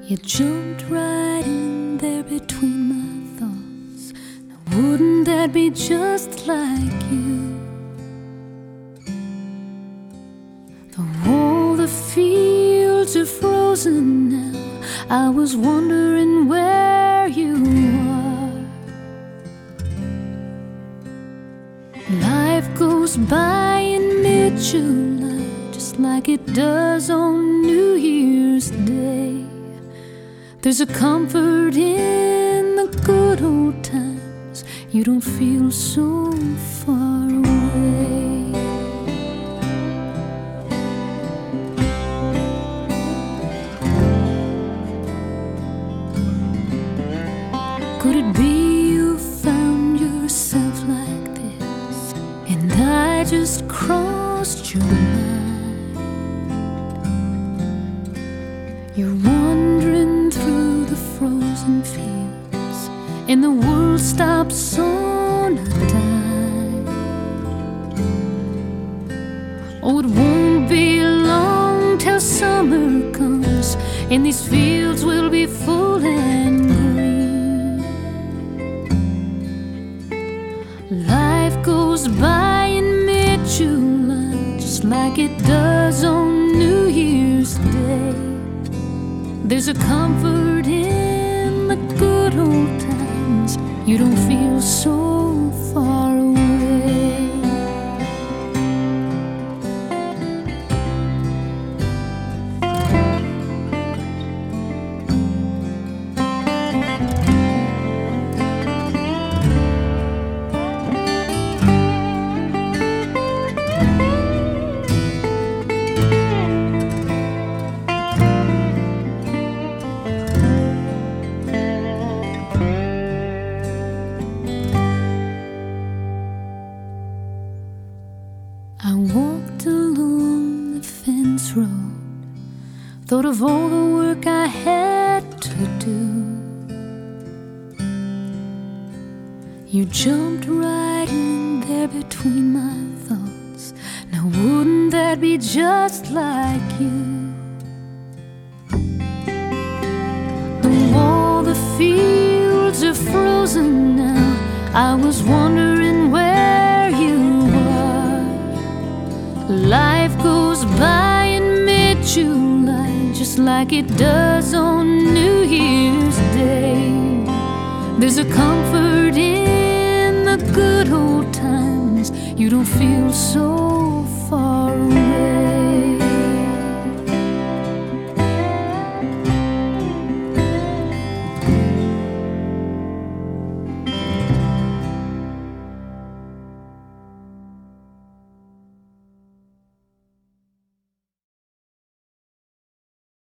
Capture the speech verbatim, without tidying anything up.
You jumped right in there between my thoughts. Now wouldn't that be just like you? Though all the fields are frozen now, I was wondering where you are. Life goes by in mid-July, just like it does on New Year's Day. There's a comfort in the good old times. You don't feel so far away. Could it be you found yourself like this, and I just crossed your mind? You're wandering through the frozen fields, and the world stops on a dime. Oh, it won't be long till summer comes, and these fields will be full and green. Life goes by in mid-July, just like it does on New Year's Day. There's a comfort in the good old times. You don't feel so far away. I walked along the fence road, thought of all the work I had to do. You jumped right in there between my thoughts. Now wouldn't that be just like you? Though all the fields are frozen now, I was wondering where you were. Life goes by in mid-July, just like it does on New Year's Day. There's a comfort in the good old times. You don't feel so